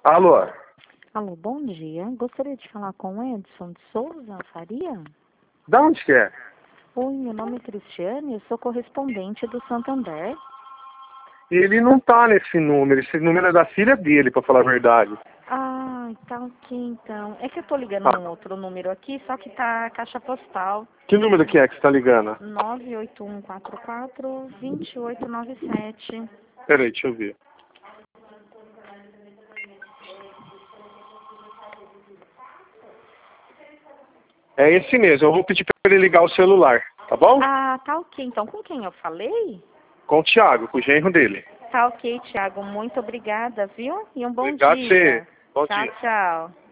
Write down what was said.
Alô? Alô, bom dia. Gostaria de falar com o Edson de Souza Faria? Da onde que é? Oi, meu nome é Cristiane, eu sou correspondente do Santander. Ele não tá nesse número. Esse número é da filha dele, pra falar a verdade. Ah, tá ok então. É que eu tô ligando Tá. num outro número aqui, só que tá a caixa postal Que número que é que você tá ligando? 98144-2897. Peraí, deixa eu ver. É esse mesmo. Eu vou pedir pra ele ligar o celular, tá bom? Ah, tá ok então. Com quem eu falei? Com o Thiago, com o genro dele. Tá ok, Thiago. Muito obrigada, viu? E um bom Obrigado a você. dia. Bom Tchau, dia. tchau.